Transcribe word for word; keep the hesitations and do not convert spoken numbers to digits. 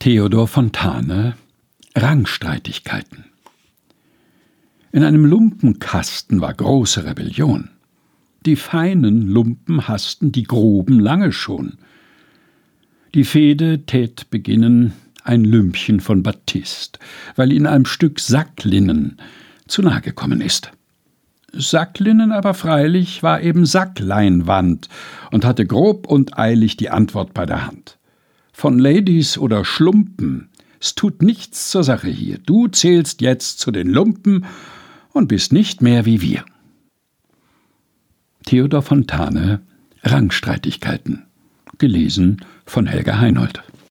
Theodor Fontane: Rangstreitigkeiten. In einem Lumpenkasten war große Rebellion. Die feinen Lumpen hassten die groben lange schon. Die Fehde tät beginnen ein Lümpchen von Batist, weil ihn ein Stück Sacklinnen zu nahe gekommen ist. Sacklinnen aber freilich war eben Sackleinwand und hatte grob und eilig die Antwort bei der Hand. Von Ladies oder Schlumpen, es tut nichts zur Sache hier. Du zählst jetzt zu den Lumpen und bist nicht mehr wie wir. Theodor Fontane: Rangstreitigkeiten. Gelesen von Helga Heinold.